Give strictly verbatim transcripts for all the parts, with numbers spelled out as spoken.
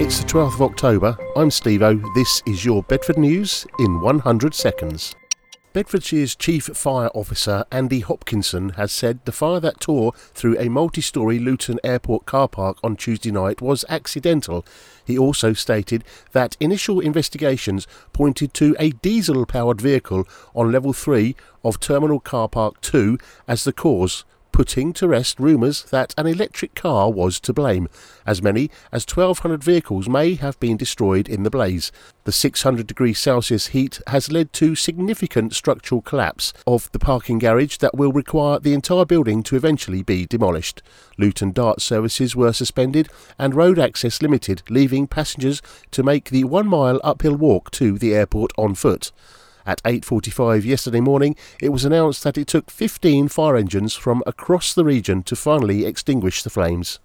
It's the twelfth of October. I'm Steve-O. This is your Bedford News in one hundred seconds. Bedfordshire's Chief Fire Officer Andy Hopkinson has said the fire that tore through a multi-storey Luton Airport car park on Tuesday night was accidental. He also stated that initial investigations pointed to a diesel-powered vehicle on level three of Terminal Car Park two as the cause, putting to rest rumours that an electric car was to blame. As many as twelve hundred vehicles may have been destroyed in the blaze. The six hundred degrees Celsius heat has led to significant structural collapse of the parking garage that will require the entire building to eventually be demolished. Luton Dart services were suspended and road access limited, leaving passengers to make the one mile uphill walk to the airport on foot. At eight forty-five yesterday morning, it was announced that it took fifteen fire engines from across the region to finally extinguish the flames.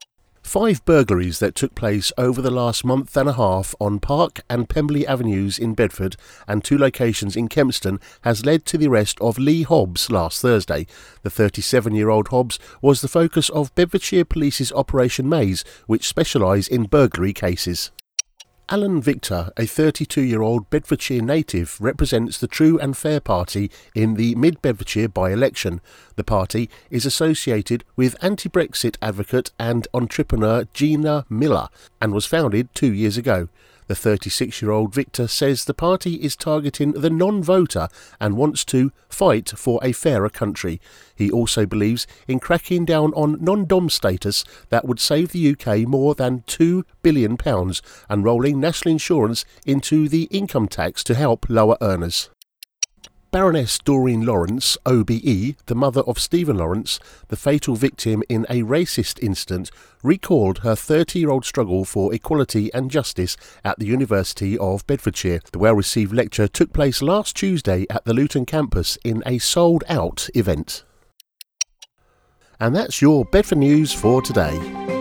Five burglaries that took place over the last month and a half on Park and Pemberley Avenues in Bedford and two locations in Kempston has led to the arrest of Lee Hobbs last Thursday. The thirty-seven-year-old Hobbs was the focus of Bedfordshire Police's Operation Maze, which specialise in burglary cases. Alan Victor, a thirty-two-year-old Bedfordshire native, represents the True and Fair Party in the Mid-Bedfordshire by-election. The party is associated with anti-Brexit advocate and entrepreneur Gina Miller and was founded two years ago. The thirty-six-year-old Victor says the party is targeting the non-voter and wants to fight for a fairer country. He also believes in cracking down on non-dom status that would save the U K more than two billion pounds and rolling national insurance into the income tax to help lower earners. Baroness Doreen Lawrence, O B E, the mother of Stephen Lawrence, the fatal victim in a racist incident, recalled her thirty-year-old struggle for equality and justice at the University of Bedfordshire. The well-received lecture took place last Tuesday at the Luton campus in a sold-out event. And that's your Bedford News for today.